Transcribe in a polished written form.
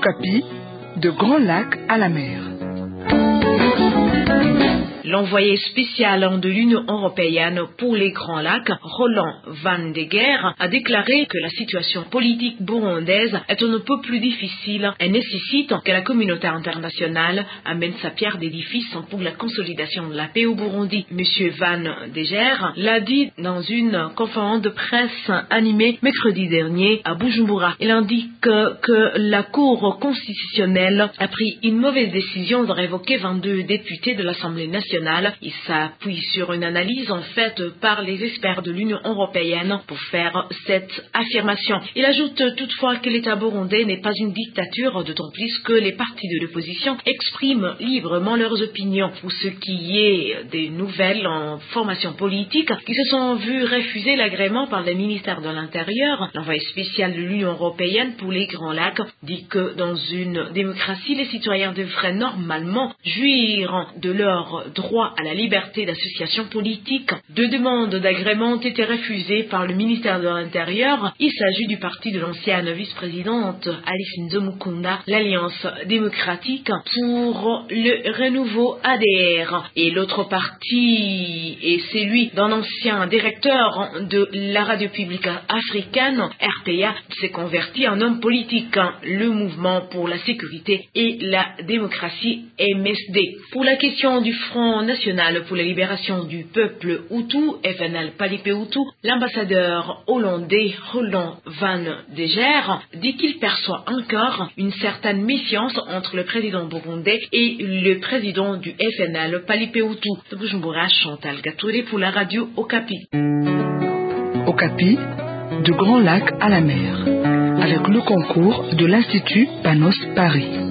Okapi, de Grand Lac à la mer. L'envoyé spécial de l'Union européenne pour les Grands Lacs, Roland Van de Geer, a déclaré que la situation politique burundaise est un peu plus difficile et nécessite que la communauté internationale amène sa pierre d'édifice pour la consolidation de la paix au Burundi. Monsieur Van de Geer l'a dit dans une conférence de presse animée mercredi dernier à Bujumbura. Il indique que la Cour constitutionnelle a pris une mauvaise décision de révoquer 22 députés de l'Assemblée nationale. Il s'appuie sur une analyse faite par les experts de l'Union européenne pour faire cette affirmation. Il ajoute toutefois que l'État burundais n'est pas une dictature, d'autant plus que les partis de l'opposition expriment librement leurs opinions. Pour ce qui est des nouvelles en formation politique qui se sont vues refuser l'agrément par le ministère de l'Intérieur, l'envoyé spécial de l'Union européenne pour les Grands Lacs dit que dans une démocratie, les citoyens devraient normalement jouir de leurs droits à la liberté d'association politique. Deux demandes d'agrément ont été refusées par le ministère de l'Intérieur. Il s'agit du parti de l'ancienne vice-présidente Alice Nzomukunda, l'Alliance démocratique pour le renouveau ADR. Et l'autre parti est celui d'un ancien directeur de la radio publique africaine, RPA, qui s'est converti en homme politique, le mouvement pour la sécurité et la démocratie MSD. Pour la question du Front national pour la libération du peuple Hutu, FNL Palipé-Hutu, l'ambassadeur hollandais Roland Van de Geer dit qu'il perçoit encore une certaine méfiance entre le président burundais et le président du FNL Palipé-Hutu. De Bujumbura, Chantal Gatouré pour la radio Okapi. Okapi, de Grand Lac à la mer, avec le concours de l'Institut Panos Paris.